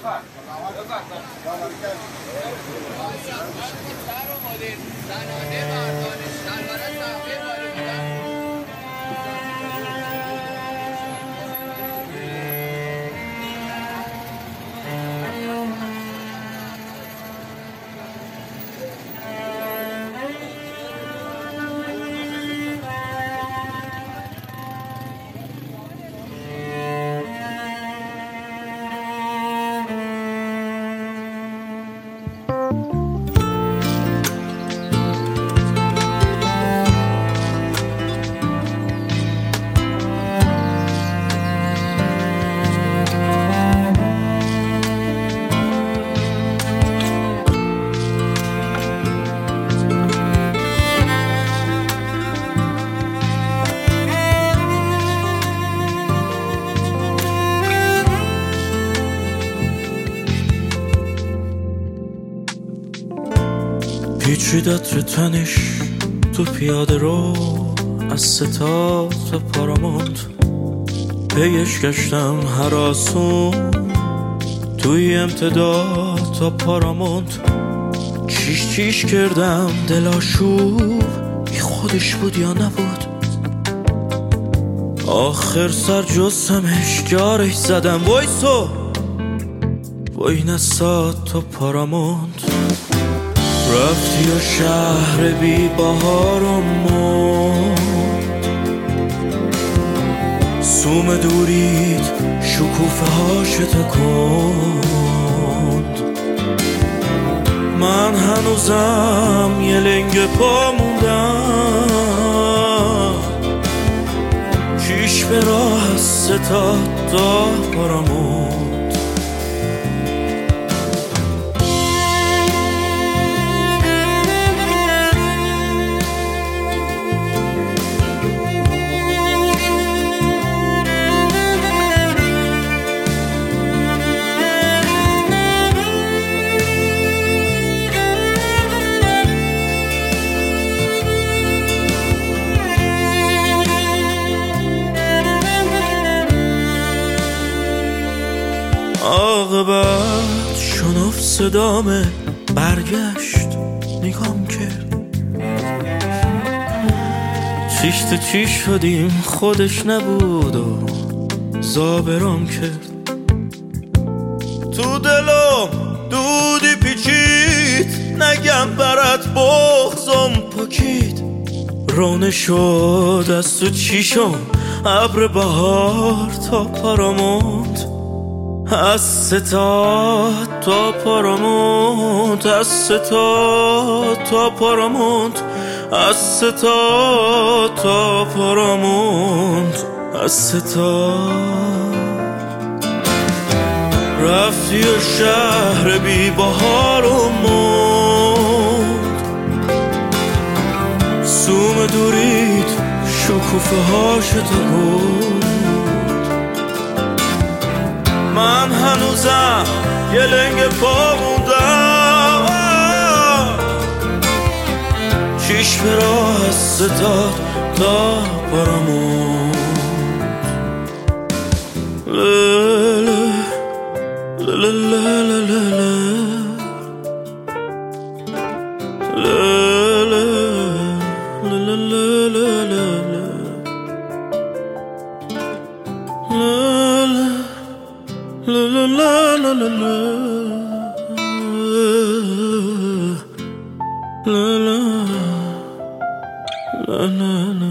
پیچیدت رو تنش تو پیاده رو از ستاد تا پارامونت پیش گشتم هراسون توی امتداد تا پارامونت چیش کردم دلاشوب بی خودش بود یا نبود آخر سر جستمش جارش زدم وایسو وای نساد تا پارامونت رفتی و شهر بی بهارمون سوم دورید شکوفه هاش تکند من هنوزم یه لنگ پا موندم چیش به راه از ستاد تا پارامونت عاقبت شنف صدامه برگشت نگام کرد چیش تو چی شدیم خودش نبود و زابرام کرد تو دلم دودی پیچید نگم برات بغضم پکید رونه شد از تو چیشم ابر بهار تا پارامونت از ستاد تا پارامونت از ستاد تا پارامونت از ستاد تا پارامونت از ستاد رفتی و شهر بی بهارمون سوم دورید شکوفه هاش تکند من هنوزم یه لنگ پا موندم چیش به راه از ستاد تا پارامونت لاله لاله لاله La la la la la la la la la la